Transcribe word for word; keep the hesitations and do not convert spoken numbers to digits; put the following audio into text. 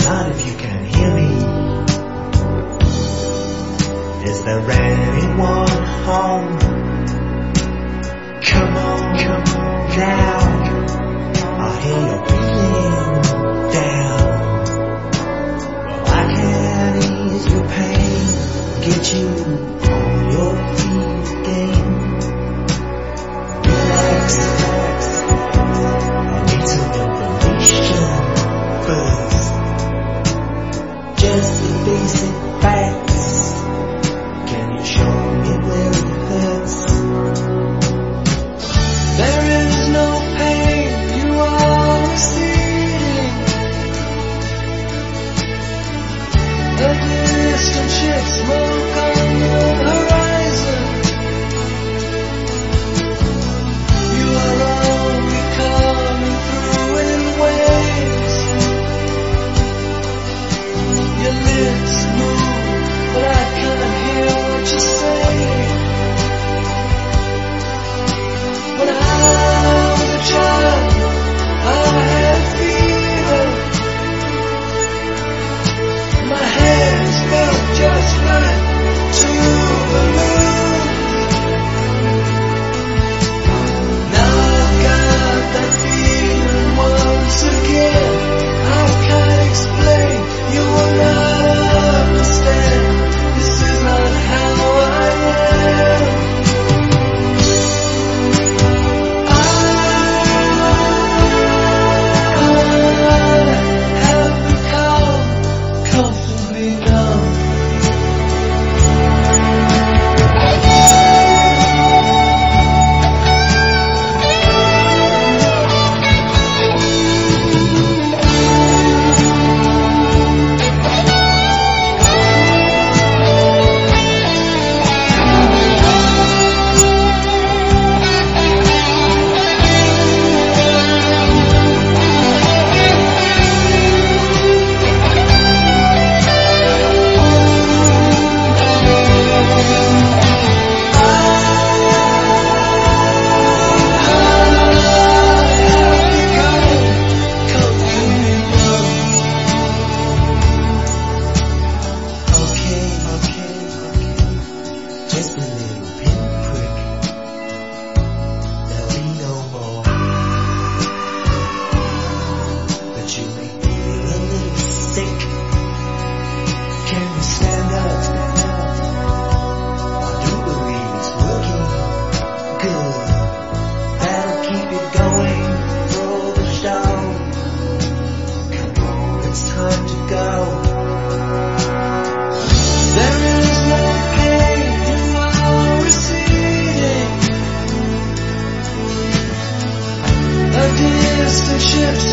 Not if you can hear me. Is there anyone home? Come on, come on down. I hear you're feeling down. Well, I can ease your pain, get you on your feet again. Relax, relax. I need some information first. Just the basic facts. Can you show me where it hurts? There is no pain you are receiving. A distant ship smoke on the horizon. You are only coming through in waves. Your lips move, but I can't hear what you say. When I was a child, I had fever. My hands felt just right to the moon. Now I've got that feeling once again. I can't explain, you will not understand. This is not how I am. Ships